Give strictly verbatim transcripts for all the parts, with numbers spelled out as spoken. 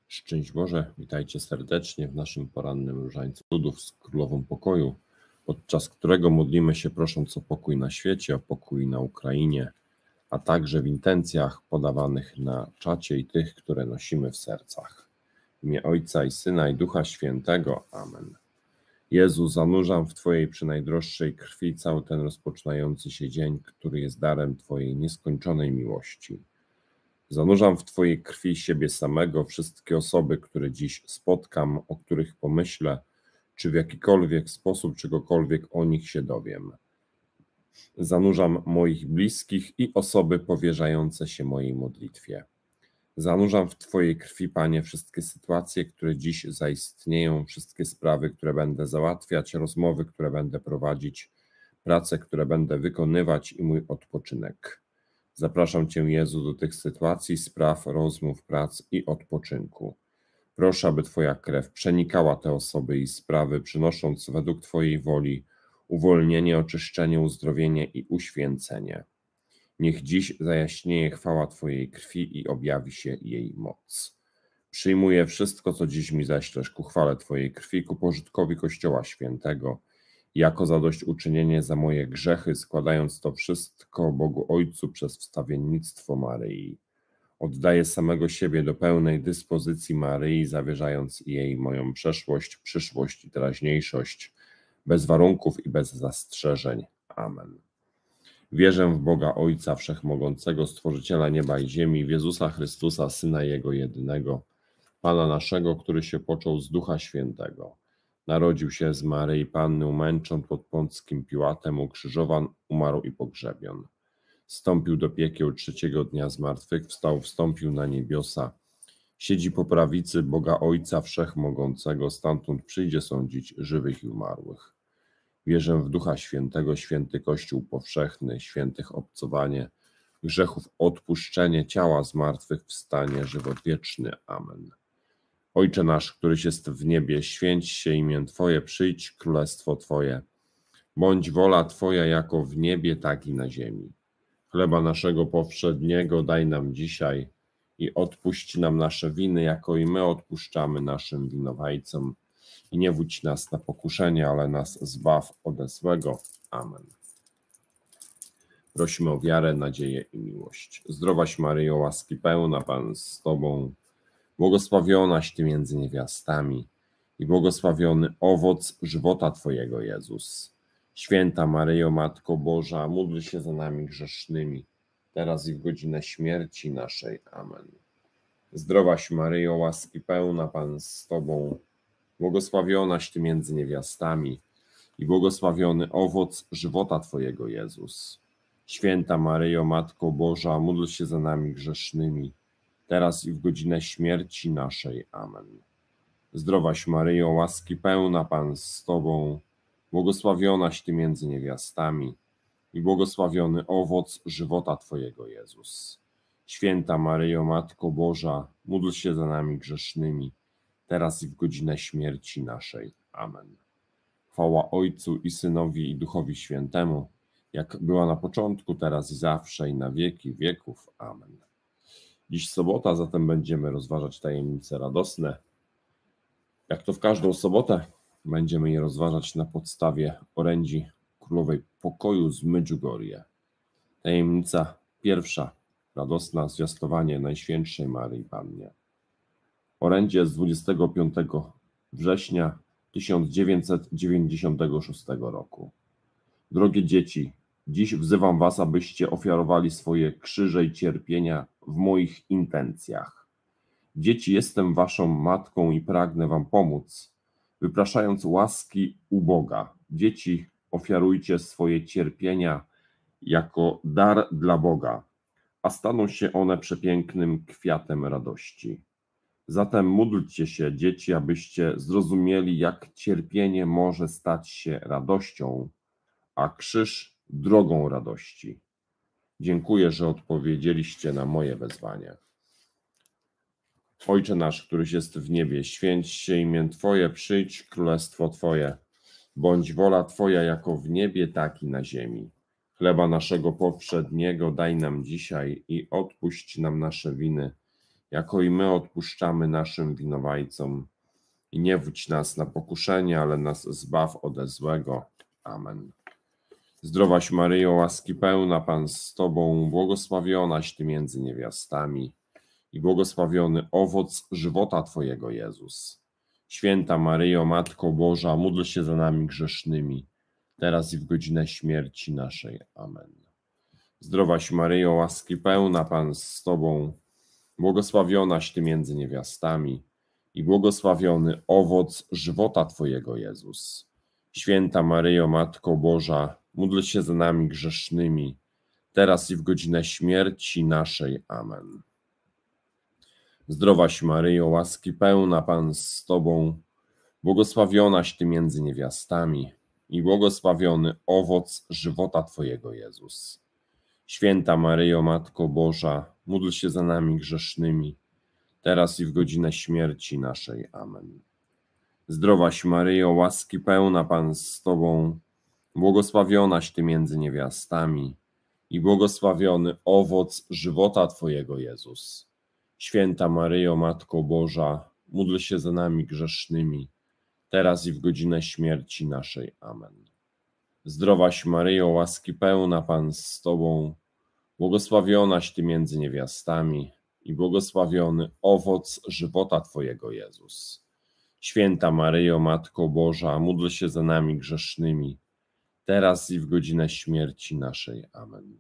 Szczęść Boże, witajcie serdecznie w naszym porannym różańcu cudów z Królową Pokoju, podczas którego modlimy się prosząc o pokój na świecie, o pokój na Ukrainie, a także w intencjach podawanych na czacie i tych, które nosimy w sercach. W imię Ojca i Syna i Ducha Świętego. Amen. Jezu, zanurzam w Twojej przynajdroższej krwi cały ten rozpoczynający się dzień, który jest darem Twojej nieskończonej miłości. Zanurzam w Twojej krwi siebie samego, wszystkie osoby, które dziś spotkam, o których pomyślę, czy w jakikolwiek sposób czegokolwiek o nich się dowiem. Zanurzam moich bliskich i osoby powierzające się mojej modlitwie. Zanurzam w Twojej krwi, Panie, wszystkie sytuacje, które dziś zaistnieją, wszystkie sprawy, które będę załatwiać, rozmowy, które będę prowadzić, prace, które będę wykonywać i mój odpoczynek. Zapraszam Cię, Jezu, do tych sytuacji, spraw, rozmów, prac i odpoczynku. Proszę, aby Twoja krew przenikała te osoby i sprawy, przynosząc według Twojej woli uwolnienie, oczyszczenie, uzdrowienie i uświęcenie. Niech dziś zajaśnieje chwała Twojej krwi i objawi się jej moc. Przyjmuję wszystko, co dziś mi ześlesz ku chwale Twojej krwi, ku pożytkowi Kościoła Świętego, jako zadośćuczynienie za moje grzechy, składając to wszystko Bogu Ojcu przez wstawiennictwo Maryi. Oddaję samego siebie do pełnej dyspozycji Maryi, zawierzając jej moją przeszłość, przyszłość i teraźniejszość, bez warunków i bez zastrzeżeń. Amen. Wierzę w Boga Ojca Wszechmogącego, Stworzyciela nieba i ziemi, w Jezusa Chrystusa, Syna Jego jedynego, Pana naszego, który się począł z Ducha Świętego. Narodził się z Maryi Panny, umęczon pod Pąckim Piłatem, ukrzyżowan, umarł i pogrzebion. Wstąpił do piekieł, trzeciego dnia zmartwychwstał, wstąpił na niebiosa. Siedzi po prawicy Boga Ojca Wszechmogącego, stamtąd przyjdzie sądzić żywych i umarłych. Wierzę w Ducha Świętego, święty Kościół powszechny, świętych obcowanie, grzechów odpuszczenie, ciała zmartwychwstanie, żywot wieczny. Amen. Ojcze nasz, któryś jest w niebie, święć się imię Twoje, przyjdź królestwo Twoje. Bądź wola Twoja jako w niebie, tak i na ziemi. Chleba naszego powszedniego daj nam dzisiaj i odpuść nam nasze winy, jako i my odpuszczamy naszym winowajcom. I nie wódź nas na pokuszenie, ale nas zbaw ode złego. Amen. Prosimy o wiarę, nadzieję i miłość. Zdrowaś Maryjo, łaski pełna, Pan z Tobą, błogosławionaś Ty między niewiastami i błogosławiony owoc żywota Twojego, Jezus. Święta Maryjo, Matko Boża, módl się za nami grzesznymi, teraz i w godzinę śmierci naszej. Amen. Zdrowaś Maryjo, łaski pełna, Pan z Tobą, błogosławionaś Ty między niewiastami i błogosławiony owoc żywota Twojego, Jezus. Święta Maryjo, Matko Boża, módl się za nami grzesznymi, teraz i w godzinę śmierci naszej. Amen. Zdrowaś Maryjo, łaski pełna, Pan z Tobą, błogosławionaś Ty między niewiastami i błogosławiony owoc żywota Twojego, Jezus. Święta Maryjo, Matko Boża, módl się za nami grzesznymi, teraz i w godzinę śmierci naszej. Amen. Chwała Ojcu i Synowi i Duchowi Świętemu, jak była na początku, teraz i zawsze i na wieki wieków. Amen. Dziś sobota, zatem będziemy rozważać tajemnice radosne. Jak to w każdą sobotę, będziemy je rozważać na podstawie orędzi Królowej Pokoju z Medjugorje. Tajemnica pierwsza, radosna, zwiastowanie Najświętszej Maryi Pannie. Orędzie z dwudziestego piątego września tysiąc dziewięćset dziewięćdziesiątego szóstego roku. Drogie dzieci, dziś wzywam was, abyście ofiarowali swoje krzyże i cierpienia w moich intencjach. Dzieci, jestem waszą matką i pragnę wam pomóc, wypraszając łaski u Boga. Dzieci, ofiarujcie swoje cierpienia jako dar dla Boga, a staną się one przepięknym kwiatem radości. Zatem módlcie się, dzieci, abyście zrozumieli, jak cierpienie może stać się radością, a krzyż drogą radości. Dziękuję, że odpowiedzieliście na moje wezwanie. Ojcze nasz, któryś jest w niebie, święć się imię Twoje, przyjdź królestwo Twoje. Bądź wola Twoja jako w niebie, tak i na ziemi. Chleba naszego powszedniego daj nam dzisiaj i odpuść nam nasze winy, jako i my odpuszczamy naszym winowajcom. I nie wódź nas na pokuszenie, ale nas zbaw ode złego. Amen. Zdrowaś Maryjo, łaski pełna, Pan z Tobą, błogosławionaś Ty między niewiastami i błogosławiony owoc żywota Twojego, Jezus. Święta Maryjo, Matko Boża, módl się za nami grzesznymi, teraz i w godzinę śmierci naszej. Amen. Zdrowaś Maryjo, łaski pełna, Pan z Tobą, błogosławionaś Ty między niewiastami i błogosławiony owoc żywota Twojego, Jezus. Święta Maryjo, Matko Boża, módl się za nami grzesznymi, teraz i w godzinę śmierci naszej. Amen. Zdrowaś Maryjo, łaski pełna, Pan z Tobą, błogosławionaś Ty między niewiastami i błogosławiony owoc żywota Twojego, Jezus. Święta Maryjo, Matko Boża, módl się za nami grzesznymi, teraz i w godzinę śmierci naszej. Amen. Zdrowaś Maryjo, łaski pełna, Pan z Tobą, błogosławionaś Ty między niewiastami i błogosławiony owoc żywota Twojego, Jezus. Święta Maryjo, Matko Boża, módl się za nami grzesznymi, teraz i w godzinę śmierci naszej. Amen. Zdrowaś Maryjo, łaski pełna, Pan z Tobą, błogosławionaś Ty między niewiastami i błogosławiony owoc żywota Twojego, Jezus. Święta Maryjo, Matko Boża, módl się za nami grzesznymi, teraz i w godzinę śmierci naszej. Amen.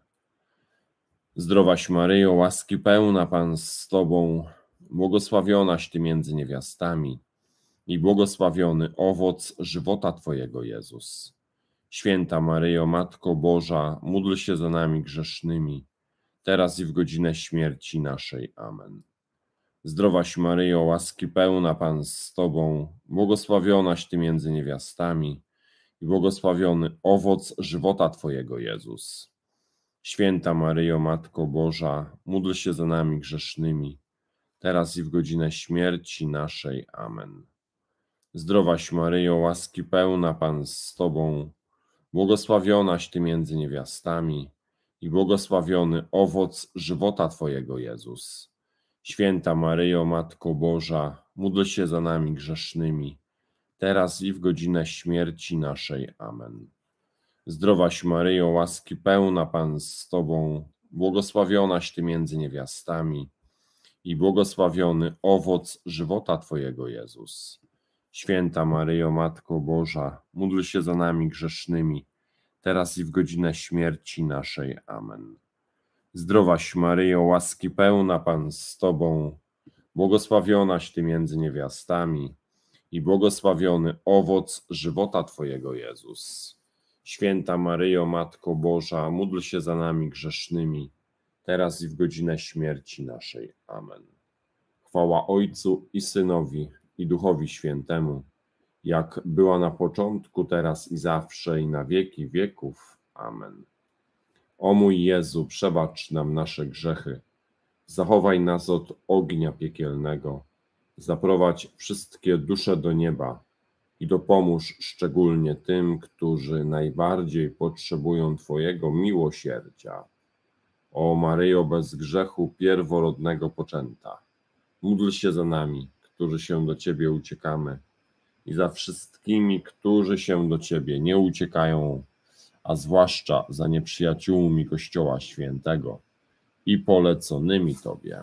Zdrowaś Maryjo, łaski pełna, Pan z Tobą, błogosławionaś Ty między niewiastami i błogosławiony owoc żywota Twojego, Jezus. Święta Maryjo, Matko Boża, módl się za nami grzesznymi, teraz i w godzinę śmierci naszej. Amen. Zdrowaś Maryjo, łaski pełna, Pan z Tobą, błogosławionaś Ty między niewiastami i błogosławiony owoc żywota Twojego, Jezus. Święta Maryjo, Matko Boża, módl się za nami grzesznymi, teraz i w godzinę śmierci naszej. Amen. Zdrowaś Maryjo, łaski pełna, Pan z Tobą, błogosławionaś Ty między niewiastami i błogosławiony owoc żywota Twojego, Jezus. Święta Maryjo, Matko Boża, módl się za nami grzesznymi, teraz i w godzinę śmierci naszej. Amen. Zdrowaś Maryjo, łaski pełna, Pan z Tobą, błogosławionaś Ty między niewiastami i błogosławiony owoc żywota Twojego, Jezus. Święta Maryjo, Matko Boża, módl się za nami grzesznymi, teraz i w godzinę śmierci naszej. Amen. Zdrowaś Maryjo, łaski pełna, Pan z Tobą, błogosławionaś Ty między niewiastami i błogosławiony owoc żywota Twojego, Jezus. Święta Maryjo, Matko Boża, módl się za nami grzesznymi, teraz i w godzinę śmierci naszej. Amen. Chwała Ojcu i Synowi, i Duchowi Świętemu, jak była na początku, teraz i zawsze, i na wieki wieków. Amen. O mój Jezu, przebacz nam nasze grzechy, zachowaj nas od ognia piekielnego, zaprowadź wszystkie dusze do nieba i dopomóż szczególnie tym, którzy najbardziej potrzebują Twojego miłosierdzia. O Maryjo bez grzechu pierworodnego poczęta, módl się za nami, którzy się do Ciebie uciekamy, i za wszystkimi, którzy się do Ciebie nie uciekają, a zwłaszcza za nieprzyjaciółmi Kościoła Świętego i poleconymi Tobie.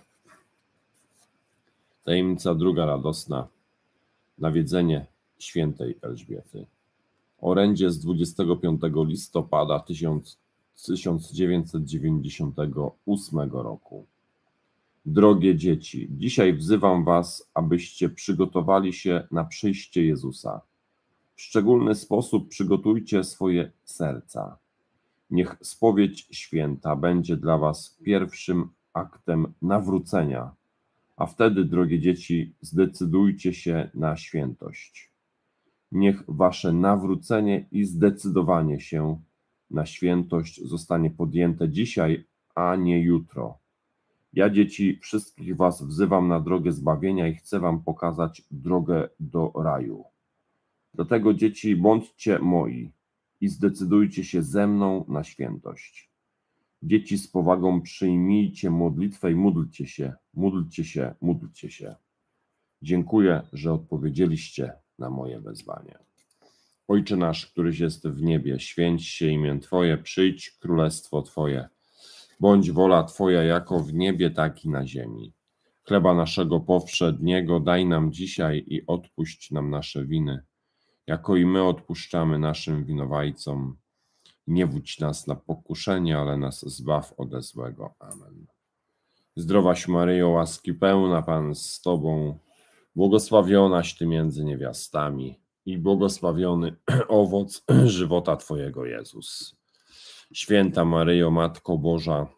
Tajemnica druga radosna. Nawiedzenie świętej Elżbiety. Orędzie z dwudziestego piątego listopada tysiąc dziewięćset dziewięćdziesiątego ósmego roku. Drogie dzieci, dzisiaj wzywam was, abyście przygotowali się na przyjście Jezusa. W szczególny sposób przygotujcie swoje serca. Niech spowiedź święta będzie dla was pierwszym aktem nawrócenia, a wtedy, drogie dzieci, zdecydujcie się na świętość. Niech wasze nawrócenie i zdecydowanie się na świętość zostanie podjęte dzisiaj, a nie jutro. Ja, dzieci, wszystkich was wzywam na drogę zbawienia i chcę wam pokazać drogę do raju. Dlatego, dzieci, bądźcie moi i zdecydujcie się ze mną na świętość. Dzieci, z powagą przyjmijcie modlitwę i módlcie się, módlcie się, módlcie się. Dziękuję, że odpowiedzieliście na moje wezwanie. Ojcze nasz, któryś jest w niebie, święć się imię Twoje, przyjdź królestwo Twoje. Bądź wola Twoja jako w niebie, tak i na ziemi. Chleba naszego powszedniego daj nam dzisiaj i odpuść nam nasze winy, jako i my odpuszczamy naszym winowajcom. Nie wódź nas na pokuszenie, ale nas zbaw ode złego. Amen. Zdrowaś Maryjo, łaski pełna, Pan z Tobą, błogosławionaś Ty między niewiastami i błogosławiony owoc żywota Twojego, Jezus. Święta Maryjo, Matko Boża,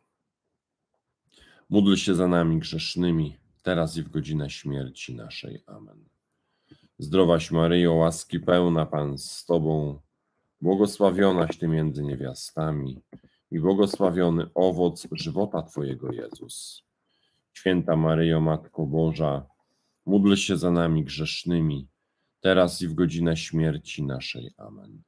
módl się za nami grzesznymi, teraz i w godzinę śmierci naszej. Amen. Zdrowaś Maryjo, łaski pełna, Pan z Tobą, błogosławionaś Ty między niewiastami i błogosławiony owoc żywota Twojego, Jezus. Święta Maryjo, Matko Boża, módl się za nami grzesznymi, teraz i w godzinę śmierci naszej. Amen.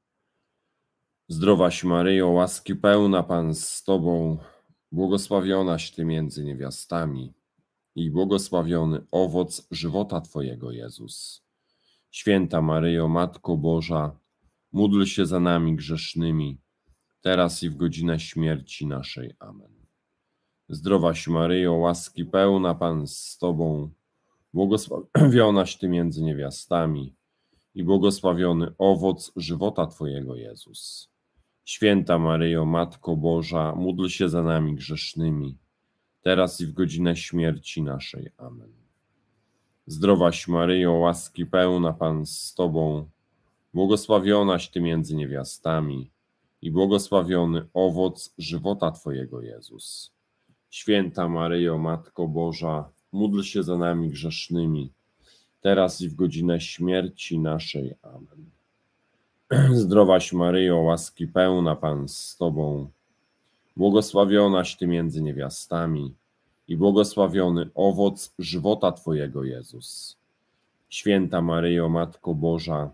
Zdrowaś Maryjo, łaski pełna, Pan z Tobą, błogosławionaś Ty między niewiastami i błogosławiony owoc żywota Twojego, Jezus. Święta Maryjo, Matko Boża, módl się za nami grzesznymi, teraz i w godzinę śmierci naszej. Amen. Zdrowaś Maryjo, łaski pełna, Pan z Tobą, błogosławionaś Ty między niewiastami i błogosławiony owoc żywota Twojego, Jezus. Święta Maryjo, Matko Boża, módl się za nami grzesznymi, teraz i w godzinę śmierci naszej. Amen. Zdrowaś Maryjo, łaski pełna, Pan z Tobą, błogosławionaś Ty między niewiastami i błogosławiony owoc żywota Twojego, Jezus. Święta Maryjo, Matko Boża, módl się za nami grzesznymi, teraz i w godzinę śmierci naszej. Amen. Zdrowaś Maryjo, łaski pełna, Pan z Tobą, błogosławionaś Ty między niewiastami i błogosławiony owoc żywota Twojego, Jezus. Święta Maryjo, Matko Boża,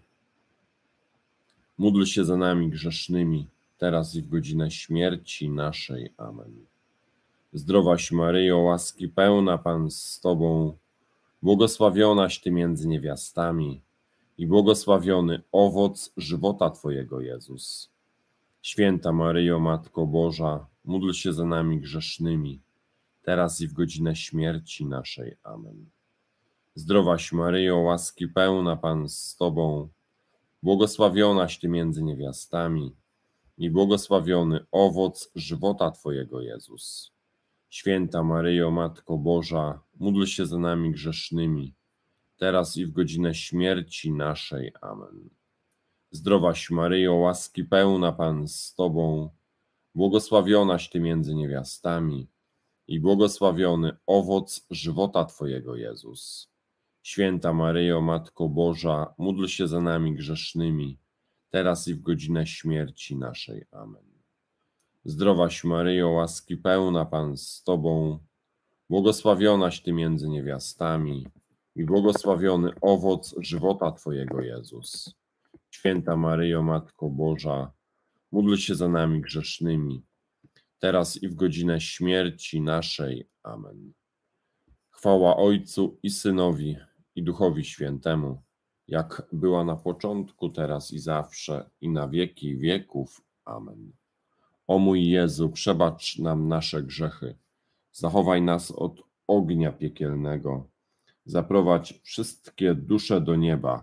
módl się za nami grzesznymi, teraz i w godzinę śmierci naszej. Amen. Zdrowaś Maryjo, łaski pełna, Pan z Tobą, błogosławionaś Ty między niewiastami i błogosławiony owoc żywota Twojego, Jezus. Święta Maryjo, Matko Boża, módl się za nami grzesznymi, teraz i w godzinę śmierci naszej. Amen. Zdrowaś Maryjo, łaski pełna, Pan z Tobą, błogosławionaś Ty między niewiastami i błogosławiony owoc żywota Twojego, Jezus. Święta Maryjo, Matko Boża, módl się za nami grzesznymi, teraz i w godzinę śmierci naszej. Amen. Zdrowaś Maryjo, łaski pełna, Pan z Tobą, błogosławionaś Ty między niewiastami i błogosławiony owoc żywota Twojego, Jezus. Święta Maryjo, Matko Boża, módl się za nami grzesznymi, teraz i w godzinę śmierci naszej. Amen. Zdrowaś Maryjo, łaski pełna, Pan z Tobą, błogosławionaś Ty między niewiastami i błogosławiony owoc żywota Twojego, Jezus. Święta Maryjo, Matko Boża, módl się za nami grzesznymi, teraz i w godzinę śmierci naszej. Amen. Chwała Ojcu i Synowi, i Duchowi Świętemu, jak była na początku, teraz i zawsze, i na wieki wieków. Amen. O mój Jezu, przebacz nam nasze grzechy, zachowaj nas od ognia piekielnego, zaprowadź wszystkie dusze do nieba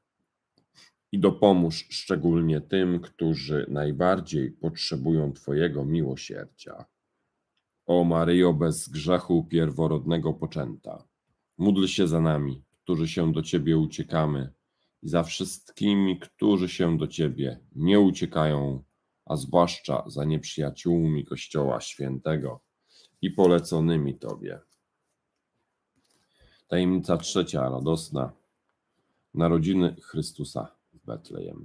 i dopomóż szczególnie tym, którzy najbardziej potrzebują Twojego miłosierdzia. O Maryjo, bez grzechu pierworodnego poczęta, módl się za nami, którzy się do Ciebie uciekamy, i za wszystkimi, którzy się do Ciebie nie uciekają, a zwłaszcza za nieprzyjaciółmi Kościoła Świętego i poleconymi Tobie. Tajemnica trzecia, radosna. Narodziny Chrystusa w Betlejem.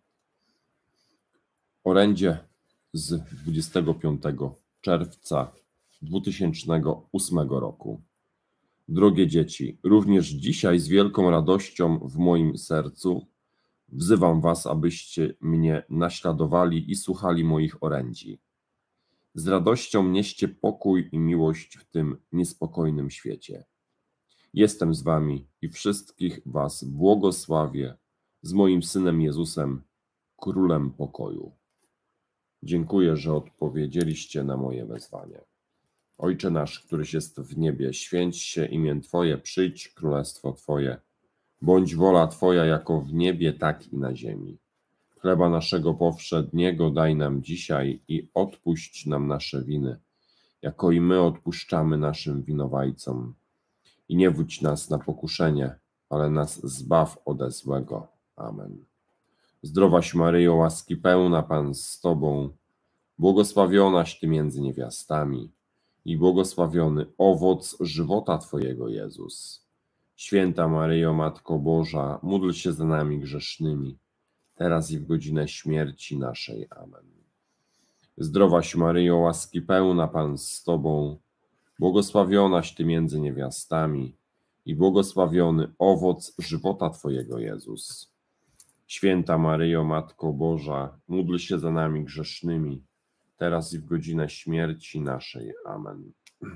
Orędzie z dwudziestego piątego czerwca dwutysięcznego ósmego roku. Drogie dzieci, również dzisiaj z wielką radością w moim sercu wzywam was, abyście mnie naśladowali i słuchali moich orędzi. Z radością nieście pokój i miłość w tym niespokojnym świecie. Jestem z wami i wszystkich was błogosławię z moim Synem Jezusem, Królem pokoju. Dziękuję, że odpowiedzieliście na moje wezwanie. Ojcze nasz, któryś jest w niebie, święć się imię Twoje, przyjdź królestwo Twoje. Bądź wola Twoja jako w niebie, tak i na ziemi. Chleba naszego powszedniego daj nam dzisiaj i odpuść nam nasze winy, jako i my odpuszczamy naszym winowajcom. I nie wódź nas na pokuszenie, ale nas zbaw ode złego. Amen. Zdrowaś Maryjo, łaski pełna, Pan z Tobą, błogosławionaś Ty między niewiastami i błogosławiony owoc żywota Twojego, Jezus. Święta Maryjo, Matko Boża, módl się za nami grzesznymi, teraz i w godzinę śmierci naszej. Amen. Zdrowaś Maryjo, łaski pełna, Pan z Tobą, błogosławionaś Ty między niewiastami i błogosławiony owoc żywota Twojego, Jezus. Święta Maryjo, Matko Boża, módl się za nami grzesznymi, teraz i w godzinę śmierci naszej. Amen.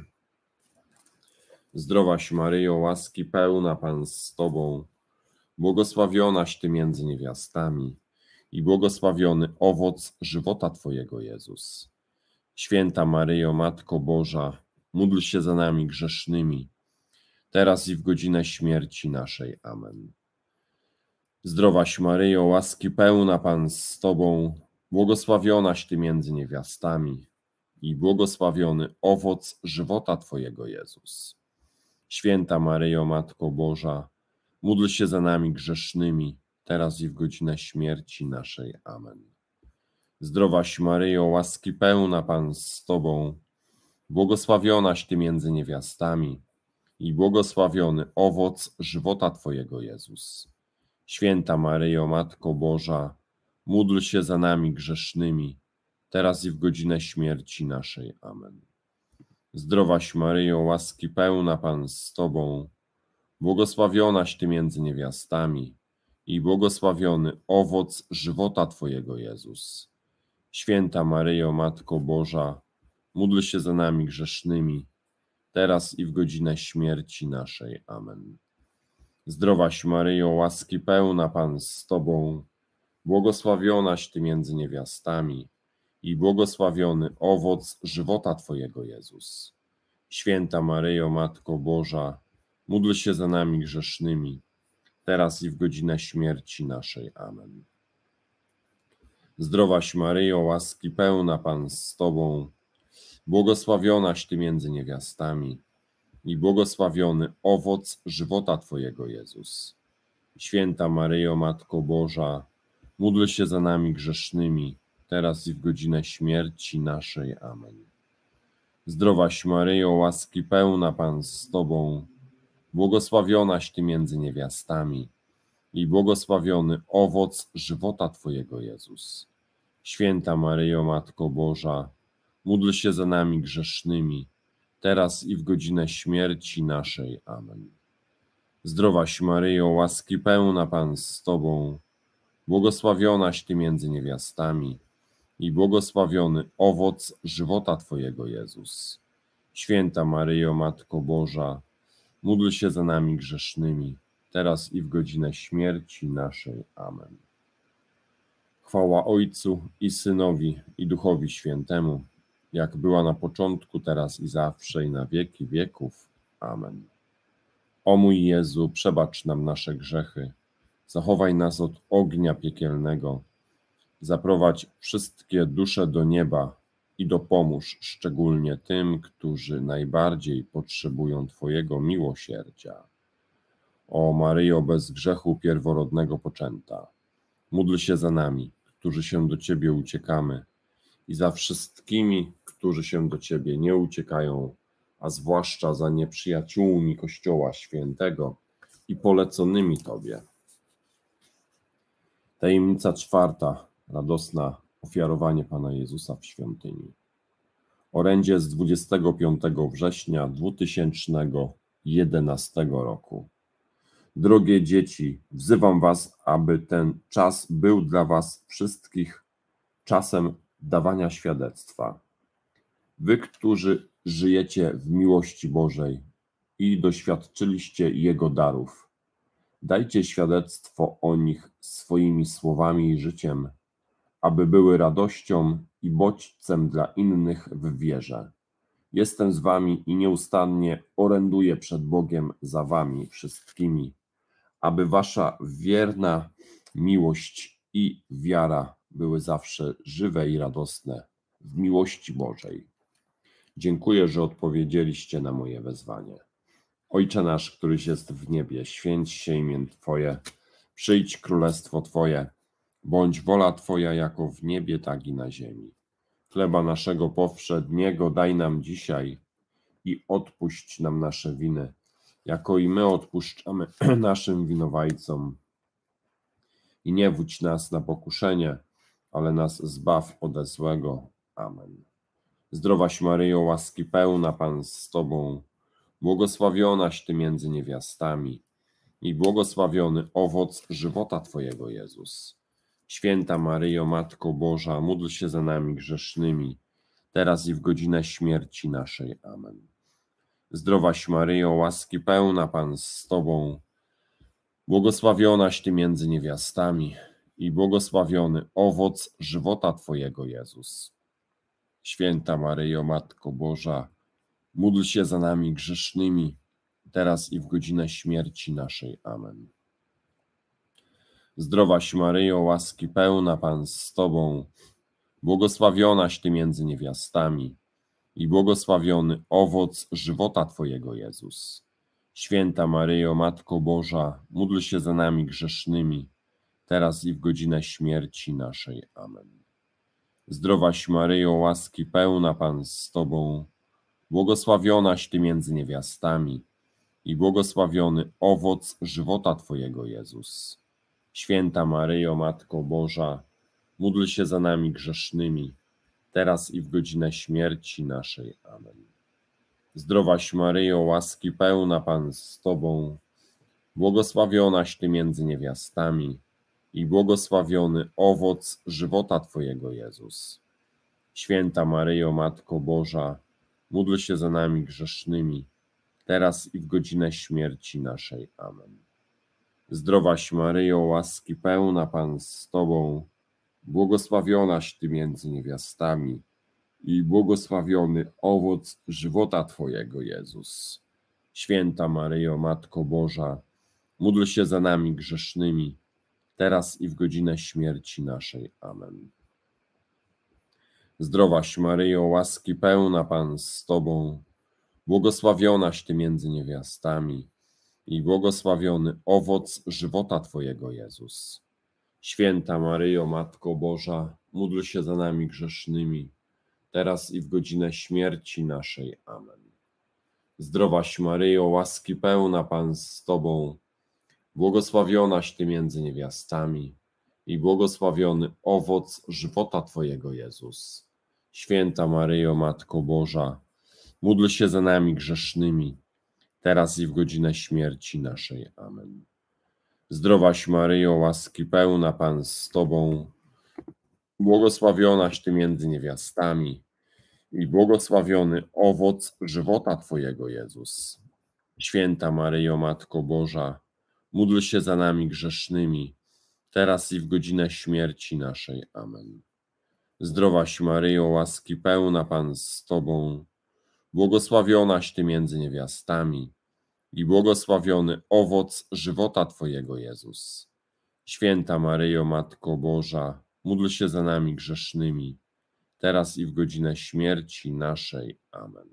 Zdrowaś Maryjo, łaski pełna, Pan z Tobą, błogosławionaś Ty między niewiastami i błogosławiony owoc żywota Twojego, Jezus. Święta Maryjo, Matko Boża, módl się za nami grzesznymi, teraz i w godzinę śmierci naszej. Amen. Zdrowaś Maryjo, łaski pełna, Pan z Tobą, błogosławionaś Ty między niewiastami i błogosławiony owoc żywota Twojego, Jezus. Święta Maryjo, Matko Boża, módl się za nami grzesznymi, teraz i w godzinę śmierci naszej. Amen. Zdrowaś Maryjo, łaski pełna, Pan z Tobą, błogosławionaś Ty między niewiastami i błogosławiony owoc żywota Twojego, Jezus. Święta Maryjo, Matko Boża, módl się za nami grzesznymi, teraz i w godzinę śmierci naszej. Amen. Zdrowaś Maryjo, łaski pełna, Pan z Tobą, błogosławionaś Ty między niewiastami i błogosławiony owoc żywota Twojego, Jezus. Święta Maryjo, Matko Boża, módl się za nami grzesznymi, teraz i w godzinę śmierci naszej. Amen. Zdrowaś Maryjo, łaski pełna, Pan z Tobą, błogosławionaś Ty między niewiastami i błogosławiony owoc żywota Twojego, Jezus. Święta Maryjo, Matko Boża, módl się za nami grzesznymi, teraz i w godzinę śmierci naszej. Amen. Zdrowaś Maryjo, łaski pełna, Pan z Tobą, błogosławionaś Ty między niewiastami i błogosławiony owoc żywota Twojego, Jezus. Święta Maryjo, Matko Boża, módl się za nami grzesznymi, teraz i w godzinę śmierci naszej. Amen. Zdrowaś Maryjo, łaski pełna, Pan z Tobą, błogosławionaś Ty między niewiastami i błogosławiony owoc żywota Twojego, Jezus. Święta Maryjo, Matko Boża, módl się za nami grzesznymi, teraz i w godzinę śmierci naszej. Amen. Zdrowaś Maryjo, łaski pełna, Pan z Tobą, błogosławionaś Ty między niewiastami i błogosławiony owoc żywota Twojego, Jezus. Święta Maryjo, Matko Boża, módl się za nami grzesznymi, teraz i w godzinę śmierci naszej. Amen. Chwała Ojcu i Synowi i Duchowi Świętemu, jak była na początku, teraz i zawsze, i na wieki wieków. Amen. O mój Jezu, przebacz nam nasze grzechy, zachowaj nas od ognia piekielnego, zaprowadź wszystkie dusze do nieba i dopomóż szczególnie tym, którzy najbardziej potrzebują Twojego miłosierdzia. O Maryjo, bez grzechu pierworodnego poczęta, módl się za nami, którzy się do Ciebie uciekamy, i za wszystkimi, którzy się do Ciebie nie uciekają, a zwłaszcza za nieprzyjaciółmi Kościoła Świętego i poleconymi Tobie. Tajemnica czwarta, radosna ofiarowanie Pana Jezusa w świątyni. Orędzie z dwudziestego piątego września dwa tysiące jedenastego roku. Drogie dzieci, wzywam Was, aby ten czas był dla Was wszystkich czasem dawania świadectwa. Wy, którzy żyjecie w miłości Bożej i doświadczyliście Jego darów, dajcie świadectwo o nich swoimi słowami i życiem, aby były radością i bodźcem dla innych w wierze. Jestem z wami i nieustannie oręduję przed Bogiem za wami wszystkimi, aby wasza wierna miłość i wiara były zawsze żywe i radosne w miłości Bożej. Dziękuję, że odpowiedzieliście na moje wezwanie. Ojcze nasz, któryś jest w niebie, święć się imię Twoje, przyjdź królestwo Twoje, bądź wola Twoja jako w niebie, tak i na ziemi. Chleba naszego powszedniego daj nam dzisiaj i odpuść nam nasze winy, jako i my odpuszczamy naszym winowajcom. I nie wódź nas na pokuszenie, ale nas zbaw ode złego. Amen. Zdrowaś Maryjo, łaski pełna, Pan z Tobą, błogosławionaś Ty między niewiastami i błogosławiony owoc żywota Twojego, Jezus. Święta Maryjo, Matko Boża, módl się za nami grzesznymi, teraz i w godzinę śmierci naszej. Amen. Zdrowaś Maryjo, łaski pełna, Pan z Tobą, błogosławionaś Ty między niewiastami i błogosławiony owoc żywota Twojego, Jezus. Święta Maryjo, Matko Boża, módl się za nami grzesznymi, teraz i w godzinę śmierci naszej. Amen. Zdrowaś Maryjo, łaski pełna, Pan z Tobą, błogosławionaś Ty między niewiastami i błogosławiony owoc żywota Twojego, Jezus. Święta Maryjo, Matko Boża, módl się za nami grzesznymi, teraz i w godzinę śmierci naszej. Amen. Zdrowaś Maryjo, łaski pełna, Pan z Tobą, błogosławionaś Ty między niewiastami i błogosławiony owoc żywota Twojego, Jezus. Święta Maryjo, Matko Boża, módl się za nami grzesznymi, teraz i w godzinę śmierci naszej. Amen. Zdrowaś Maryjo, łaski pełna, Pan z Tobą, błogosławionaś Ty między niewiastami i błogosławiony owoc żywota Twojego, Jezus. Święta Maryjo, Matko Boża, módl się za nami grzesznymi, teraz i w godzinę śmierci naszej. Amen. Zdrowaś Maryjo, łaski pełna, Pan z Tobą, błogosławionaś Ty między niewiastami i błogosławiony owoc żywota Twojego, Jezus. Święta Maryjo, Matko Boża, módl się za nami grzesznymi, teraz i w godzinę śmierci naszej. Amen. Zdrowaś Maryjo, łaski pełna, Pan z Tobą, błogosławionaś Ty między niewiastami i błogosławiony owoc żywota Twojego, Jezus. Święta Maryjo, Matko Boża, módl się za nami grzesznymi, teraz i w godzinę śmierci naszej. Amen. Zdrowaś Maryjo, łaski pełna, Pan z Tobą, błogosławionaś Ty między niewiastami i błogosławiony owoc żywota Twojego, Jezus. Święta Maryjo, Matko Boża, módl się za nami grzesznymi, teraz i w godzinę śmierci naszej. Amen. Zdrowaś Maryjo, łaski pełna, Pan z Tobą, błogosławionaś Ty między niewiastami i błogosławiony owoc żywota Twojego, Jezus. Święta Maryjo, Matko Boża, módl się za nami grzesznymi, teraz i w godzinę śmierci naszej. Amen. Zdrowaś Maryjo, łaski pełna, Pan z Tobą, błogosławionaś Ty między niewiastami i błogosławiony owoc żywota Twojego, Jezus. Święta Maryjo, Matko Boża, módl się za nami grzesznymi, teraz i w godzinę śmierci naszej. Amen.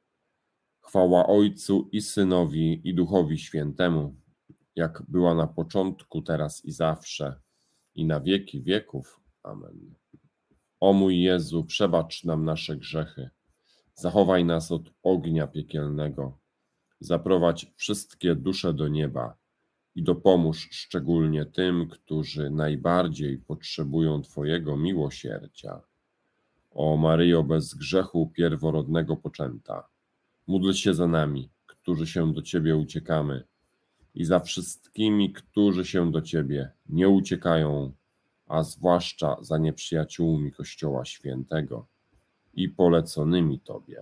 Chwała Ojcu i Synowi i Duchowi Świętemu, jak była na początku, teraz i zawsze, i na wieki wieków. Amen. O mój Jezu, przebacz nam nasze grzechy, zachowaj nas od ognia piekielnego, zaprowadź wszystkie dusze do nieba i dopomóż szczególnie tym, którzy najbardziej potrzebują Twojego miłosierdzia. O Maryjo, bez grzechu pierworodnego poczęta, módl się za nami, którzy się do Ciebie uciekamy, i za wszystkimi, którzy się do Ciebie nie uciekają, a zwłaszcza za nieprzyjaciółmi Kościoła Świętego. i poleconymi Tobie.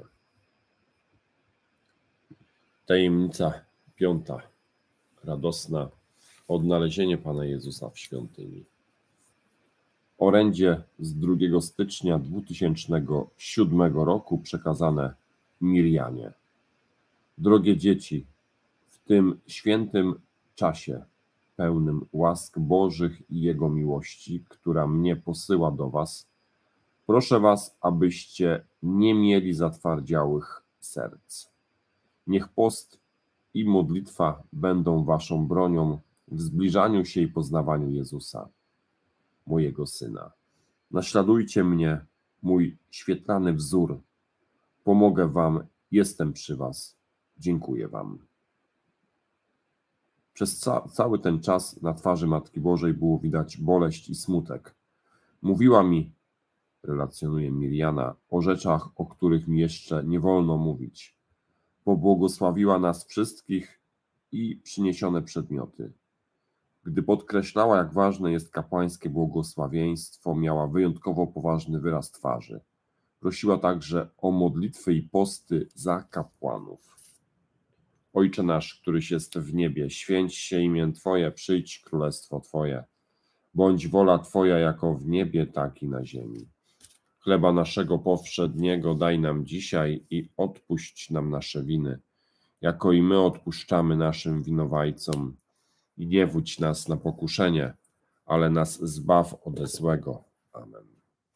Tajemnica piąta. Radosna. Odnalezienie Pana Jezusa w świątyni. Orędzie z drugiego stycznia dwutysięcznego siódmego roku przekazane Mirjanie. Drogie dzieci, w tym świętym czasie, pełnym łask Bożych i Jego miłości, która mnie posyła do was, proszę was, abyście nie mieli zatwardziałych serc. Niech post i modlitwa będą waszą bronią w zbliżaniu się i poznawaniu Jezusa, mojego Syna. Naśladujcie mnie, mój świetlany wzór. Pomogę wam, jestem przy was. Dziękuję wam. Przez ca cały ten czas na twarzy Matki Bożej było widać boleść i smutek. Mówiła mi, relacjonuje Mirjana, o rzeczach, o których mi jeszcze nie wolno mówić. Pobłogosławiła nas wszystkich i przyniesione przedmioty. Gdy podkreślała, jak ważne jest kapłańskie błogosławieństwo, miała wyjątkowo poważny wyraz twarzy. Prosiła także o modlitwy i posty za kapłanów. Ojcze nasz, któryś jest w niebie, święć się imię Twoje, przyjdź królestwo Twoje. Bądź wola Twoja jako w niebie, tak i na ziemi. Chleba naszego powszedniego daj nam dzisiaj i odpuść nam nasze winy, jako i my odpuszczamy naszym winowajcom. I nie wódź nas na pokuszenie, ale nas zbaw ode złego. Amen.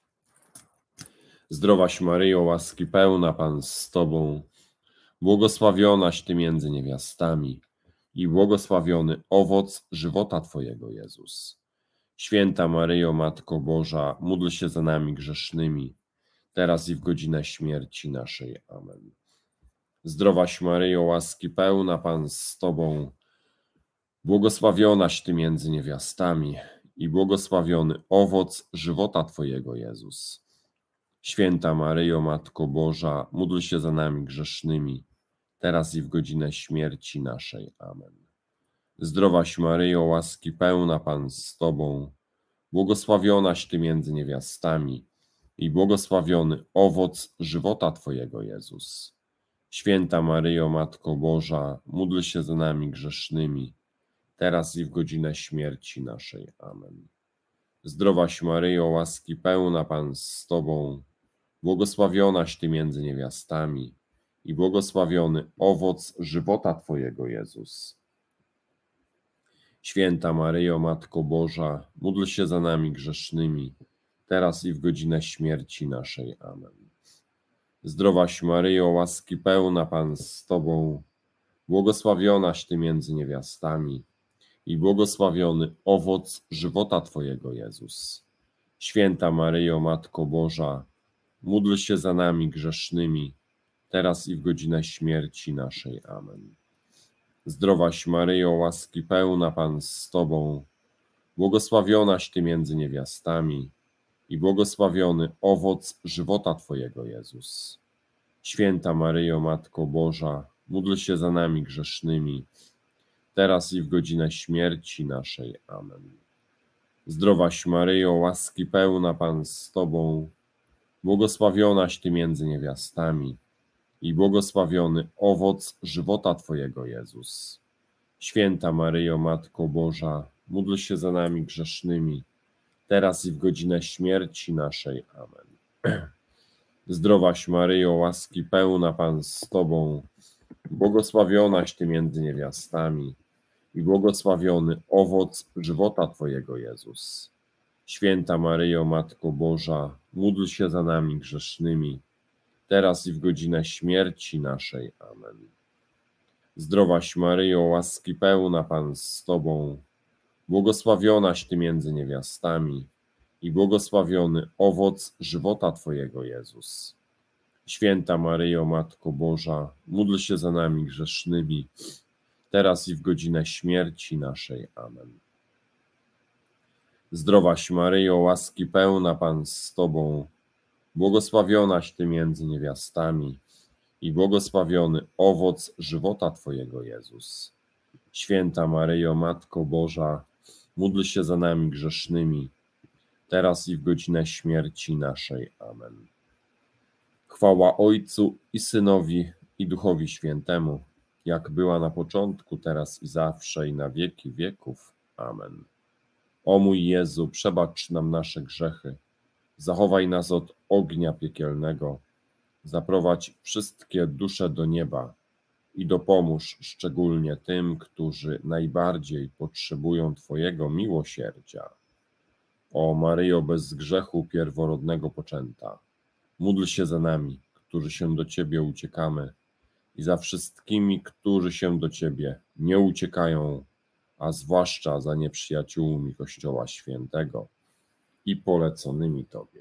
Zdrowaś Maryjo, łaski pełna, Pan z Tobą, błogosławionaś Ty między niewiastami i błogosławiony owoc żywota Twojego, Jezus. Święta Maryjo, Matko Boża, módl się za nami grzesznymi, teraz i w godzinę śmierci naszej. Amen. Zdrowaś Maryjo, łaski pełna, Pan z Tobą, błogosławionaś Ty między niewiastami i błogosławiony owoc żywota Twojego, Jezus. Święta Maryjo, Matko Boża, módl się za nami grzesznymi, teraz i w godzinę śmierci naszej. Amen. Zdrowaś Maryjo, łaski pełna, Pan z Tobą, błogosławionaś Ty między niewiastami i błogosławiony owoc żywota Twojego, Jezus. Święta Maryjo, Matko Boża, módl się za nami grzesznymi, teraz i w godzinę śmierci naszej. Amen. Zdrowaś Maryjo, łaski pełna, Pan z Tobą, błogosławionaś Ty między niewiastami i błogosławiony owoc żywota Twojego, Jezus. Święta Maryjo, Matko Boża, módl się za nami grzesznymi, teraz i w godzinę śmierci naszej. Amen. Zdrowaś Maryjo, łaski pełna, Pan z Tobą, błogosławionaś Ty między niewiastami i błogosławiony owoc żywota Twojego, Jezus. Święta Maryjo, Matko Boża, módl się za nami grzesznymi, teraz i w godzinę śmierci naszej. Amen. Zdrowaś Maryjo, łaski pełna, Pan z Tobą, błogosławionaś Ty między niewiastami i błogosławiony owoc żywota Twojego, Jezus. Święta Maryjo, Matko Boża, módl się za nami grzesznymi, teraz i w godzinę śmierci naszej. Amen. Zdrowaś Maryjo, łaski pełna, Pan z Tobą, błogosławionaś Ty między niewiastami i błogosławiony owoc żywota Twojego, Jezus. Święta Maryjo, Matko Boża, módl się za nami grzesznymi, teraz i w godzinę śmierci naszej. Amen. Zdrowaś Maryjo, łaski pełna, Pan z Tobą, błogosławionaś Ty między niewiastami i błogosławiony owoc żywota Twojego, Jezus. Święta Maryjo, Matko Boża, módl się za nami grzesznymi, teraz i w godzinę śmierci naszej. Amen. Zdrowaś Maryjo, łaski pełna, Pan z Tobą, błogosławionaś Ty między niewiastami i błogosławiony owoc żywota Twojego, Jezus. Święta Maryjo, Matko Boża, módl się za nami grzesznymi, teraz i w godzinę śmierci naszej. Amen. Zdrowaś Maryjo, łaski pełna, Pan z Tobą, błogosławionaś Ty między niewiastami i błogosławiony owoc żywota Twojego, Jezus. Święta Maryjo, Matko Boża, módl się za nami grzesznymi, teraz i w godzinę śmierci naszej. Amen. Chwała Ojcu i Synowi, i Duchowi Świętemu, jak była na początku, teraz i zawsze, i na wieki wieków. Amen. O mój Jezu, przebacz nam nasze grzechy, zachowaj nas od ognia piekielnego, zaprowadź wszystkie dusze do nieba i dopomóż szczególnie tym, którzy najbardziej potrzebują Twojego miłosierdzia. O Maryjo, bez grzechu pierworodnego poczęta, módl się za nami, którzy się do Ciebie uciekamy, i za wszystkimi, którzy się do Ciebie nie uciekają, a zwłaszcza za nieprzyjaciółmi Kościoła Świętego i poleconymi Tobie.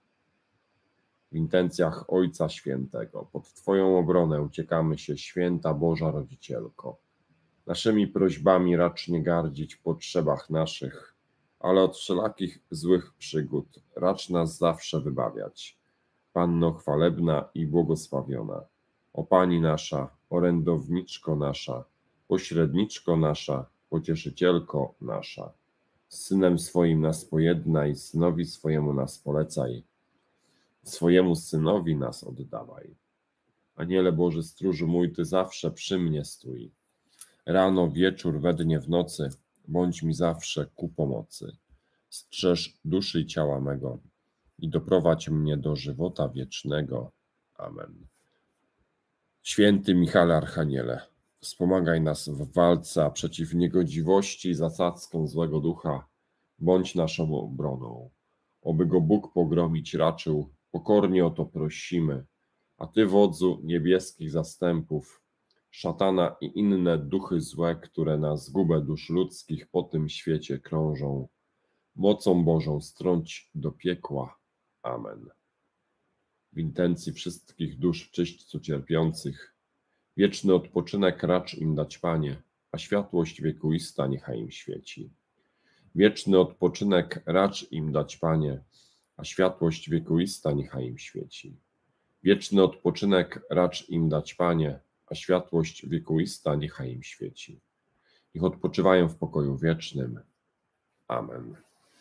W intencjach Ojca Świętego, pod Twoją obronę uciekamy się, Święta Boża Rodzicielko. Naszymi prośbami racz nie gardzić w potrzebach naszych, ale od wszelakich złych przygód racz nas zawsze wybawiać. Panno chwalebna i błogosławiona, o Pani nasza, orędowniczko nasza, pośredniczko nasza, pocieszycielko nasza, z Synem swoim nas pojednaj, Synowi swojemu nas polecaj, swojemu Synowi nas oddawaj. Aniele Boży stróżu mój, Ty zawsze przy mnie stój. Rano, wieczór, we dnie, w nocy, bądź mi zawsze ku pomocy. Strzeż duszy i ciała mego i doprowadź mnie do żywota wiecznego. Amen. Święty Michale Archaniele, wspomagaj nas w walce przeciw niegodziwości i zasadzkom złego ducha, bądź naszą obroną. Oby go Bóg pogromić raczył, pokornie o to prosimy, a Ty, wodzu niebieskich zastępów, szatana i inne duchy złe, które na zgubę dusz ludzkich po tym świecie krążą, mocą Bożą strąć do piekła. Amen. W intencji wszystkich dusz w czyśćcu cierpiących, wieczny odpoczynek racz im dać, Panie, a światłość wiekuista niechaj im świeci. Wieczny odpoczynek racz im dać, Panie, a światłość wiekuista niechaj im świeci. Wieczny odpoczynek racz im dać, Panie, a światłość wiekuista niechaj im świeci. Niech odpoczywają w pokoju wiecznym. Amen.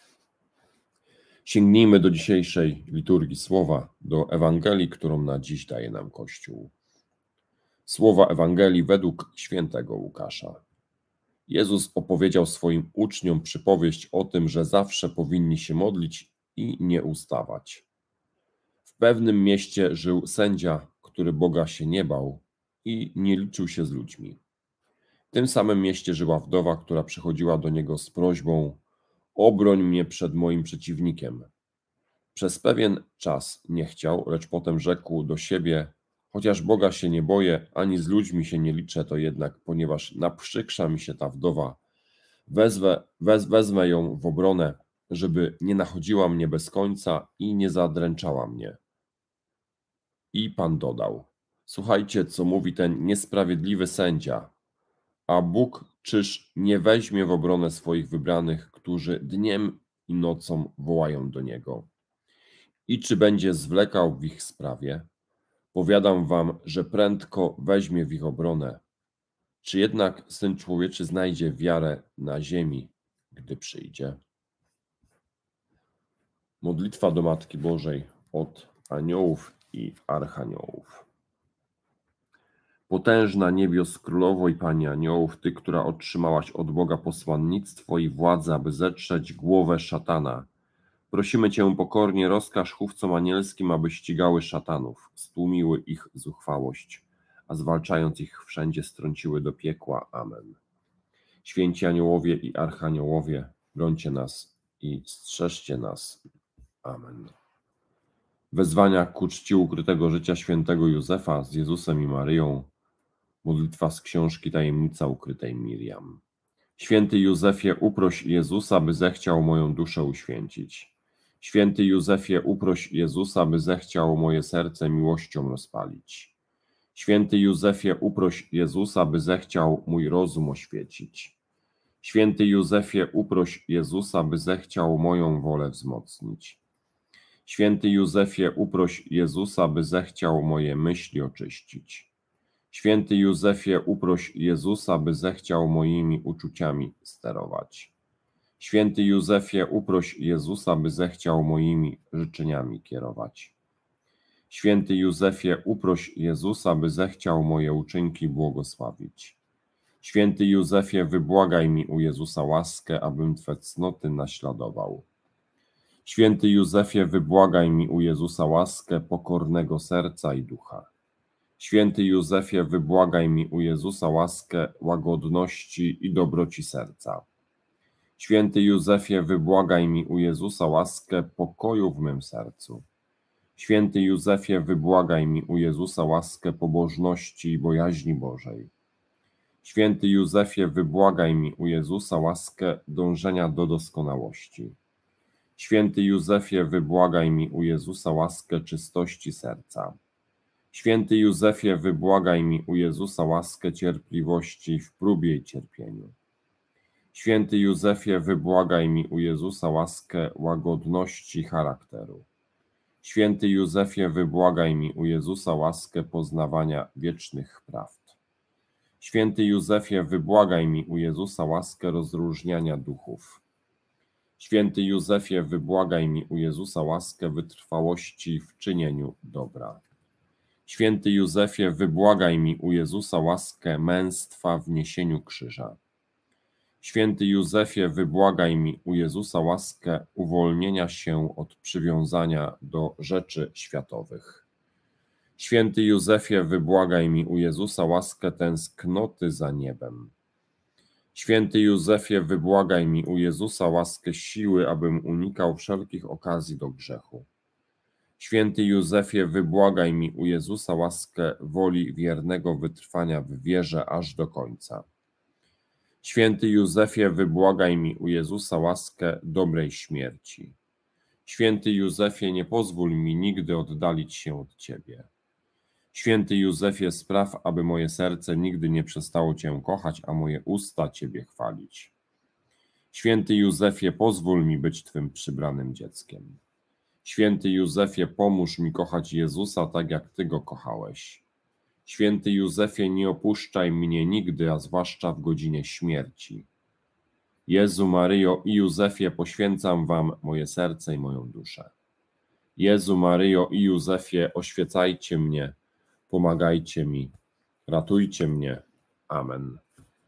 Sięgnijmy do dzisiejszej liturgii słowa, do Ewangelii, którą na dziś daje nam Kościół. Słowa Ewangelii według świętego Łukasza. Jezus opowiedział swoim uczniom przypowieść o tym, że zawsze powinni się modlić i nie ustawać. W pewnym mieście żył sędzia, który Boga się nie bał i nie liczył się z ludźmi. W tym samym mieście żyła wdowa, która przychodziła do niego z prośbą: obroń mnie przed moim przeciwnikiem. Przez pewien czas nie chciał, lecz potem rzekł do siebie: chociaż Boga się nie boję, ani z ludźmi się nie liczę, to jednak, ponieważ naprzykrza mi się ta wdowa, wezwę, wez, wezmę ją w obronę, żeby nie nachodziła mnie bez końca i nie zadręczała mnie. I Pan dodał: słuchajcie, co mówi ten niesprawiedliwy sędzia. A Bóg czyż nie weźmie w obronę swoich wybranych, którzy dniem i nocą wołają do Niego? I czy będzie zwlekał w ich sprawie? Powiadam wam, że prędko weźmie w ich obronę. Czy jednak Syn Człowieczy znajdzie wiarę na ziemi, gdy przyjdzie? Modlitwa do Matki Bożej od aniołów i archaniołów. Potężna niebios królowo i Pani aniołów, Ty, która otrzymałaś od Boga posłannictwo i władzę, aby zetrzeć głowę szatana, prosimy Cię pokornie, rozkaż chówcom anielskim, aby ścigały szatanów, stłumiły ich zuchwałość, a zwalczając ich wszędzie strąciły do piekła. Amen. Święci aniołowie i archaniołowie, brońcie nas i strzeżcie nas. Amen. Wezwania ku czci ukrytego życia świętego Józefa z Jezusem i Maryją. Modlitwa z książki Tajemnica ukrytej Miriam. Święty Józefie, uproś Jezusa, by zechciał moją duszę uświęcić. Święty Józefie, uproś Jezusa, by zechciał moje serce miłością rozpalić. Święty Józefie, uproś Jezusa, by zechciał mój rozum oświecić. Święty Józefie, uproś Jezusa, by zechciał moją wolę wzmocnić. Święty Józefie, uproś Jezusa, by zechciał moje myśli oczyścić. Święty Józefie, uproś Jezusa, by zechciał moimi uczuciami sterować. Święty Józefie, uproś Jezusa, by zechciał moimi życzeniami kierować. Święty Józefie, uproś Jezusa, by zechciał moje uczynki błogosławić. Święty Józefie, wybłagaj mi u Jezusa łaskę, abym Twe cnoty naśladował. Święty Józefie, wybłagaj mi u Jezusa łaskę pokornego serca i ducha. Święty Józefie, wybłagaj mi u Jezusa łaskę łagodności i dobroci serca. Święty Józefie, wybłagaj mi u Jezusa łaskę pokoju w mym sercu. Święty Józefie, wybłagaj mi u Jezusa łaskę pobożności i bojaźni Bożej. Święty Józefie, wybłagaj mi u Jezusa łaskę dążenia do doskonałości. Święty Józefie, wybłagaj mi u Jezusa łaskę czystości serca. Święty Józefie, wybłagaj mi u Jezusa łaskę cierpliwości w próbie i cierpieniu. Święty Józefie, wybłagaj mi u Jezusa łaskę łagodności charakteru. Święty Józefie, wybłagaj mi u Jezusa łaskę poznawania wiecznych prawd. Święty Józefie, wybłagaj mi u Jezusa łaskę rozróżniania duchów. Święty Józefie, wybłagaj mi u Jezusa łaskę wytrwałości w czynieniu dobra. Święty Józefie, wybłagaj mi u Jezusa łaskę męstwa w niesieniu krzyża. Święty Józefie, wybłagaj mi u Jezusa łaskę uwolnienia się od przywiązania do rzeczy światowych. Święty Józefie, wybłagaj mi u Jezusa łaskę tęsknoty za niebem. Święty Józefie, wybłagaj mi u Jezusa łaskę siły, abym unikał wszelkich okazji do grzechu. Święty Józefie, wybłagaj mi u Jezusa łaskę woli wiernego wytrwania w wierze aż do końca. Święty Józefie, wybłagaj mi u Jezusa łaskę dobrej śmierci. Święty Józefie, nie pozwól mi nigdy oddalić się od Ciebie. Święty Józefie, spraw, aby moje serce nigdy nie przestało Cię kochać, a moje usta Ciebie chwalić. Święty Józefie, pozwól mi być Twym przybranym dzieckiem. Święty Józefie, pomóż mi kochać Jezusa tak, jak Ty Go kochałeś. Święty Józefie, nie opuszczaj mnie nigdy, a zwłaszcza w godzinie śmierci. Jezu, Maryjo i Józefie, poświęcam Wam moje serce i moją duszę. Jezu, Maryjo i Józefie, oświecajcie mnie, pomagajcie mi, ratujcie mnie. Amen.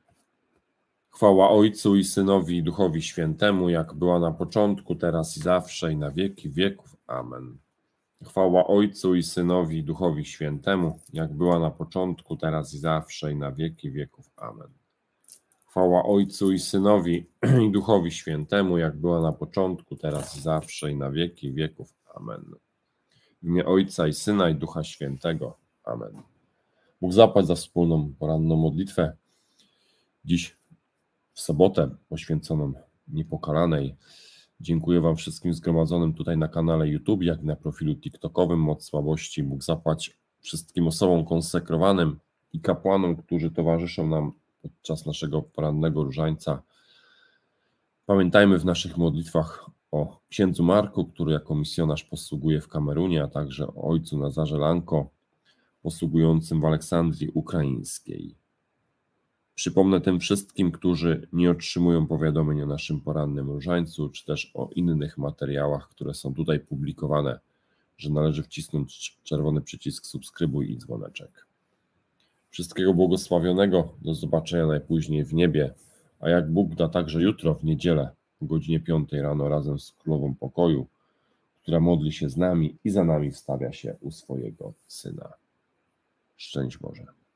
Chwała Ojcu i Synowi i Duchowi Świętemu, jak była na początku, teraz i zawsze, i na wieki wieków. Amen. Chwała Ojcu i Synowi i Duchowi Świętemu, jak była na początku, teraz i zawsze, i na wieki wieków. Amen. Chwała Ojcu i Synowi i Duchowi Świętemu, jak była na początku, teraz i zawsze, i na wieki wieków. Amen. W imię Ojca i Syna i Ducha Świętego. Amen. Bóg zapłać za wspólną poranną modlitwę. Dziś w sobotę poświęconą Niepokalanej. Dziękuję Wam wszystkim zgromadzonym tutaj na kanale YouTube, jak i na profilu TikTokowym Moc Słabości. Bóg zapłać wszystkim osobom konsekrowanym i kapłanom, którzy towarzyszą nam podczas naszego porannego różańca. Pamiętajmy w naszych modlitwach o księdzu Marku, który jako misjonarz posługuje w Kamerunie, a także o ojcu Nazarze Lanko, posługującym w Aleksandrii Ukraińskiej. Przypomnę tym wszystkim, którzy nie otrzymują powiadomień o naszym porannym różańcu, czy też o innych materiałach, które są tutaj publikowane, że należy wcisnąć czerwony przycisk subskrybuj i dzwoneczek. Wszystkiego błogosławionego, do zobaczenia najpóźniej w niebie, a jak Bóg da, także jutro w niedzielę o godzinie piątej rano razem z Królową Pokoju, która modli się z nami i za nami wstawia się u swojego Syna. Szczęść Boże.